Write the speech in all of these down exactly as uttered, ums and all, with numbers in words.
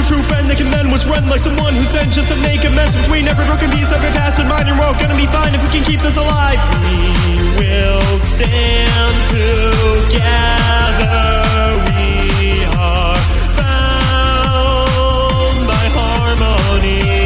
true friend that can mend what's run, like someone who sends just to make a mess between every broken piece of your past and mine, and we're all gonna be fine if we can keep this alive. We will stand together. We are bound by harmony.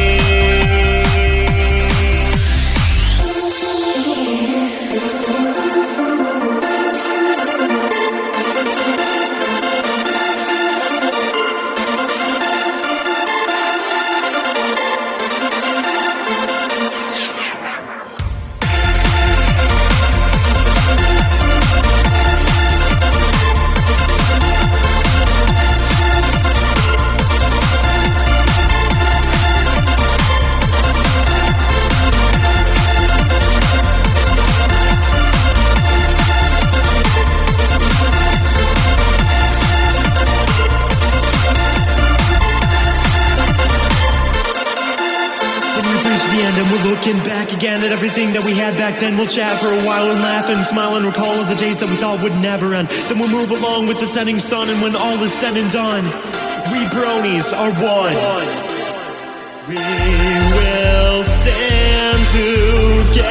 And we're looking back again at everything that we had back then. We'll chat for a while and laugh and smile and recall all the days that we thought would never end. Then we'll move along with the setting sun, and when all is said and done, we bronies are one. We will stand together.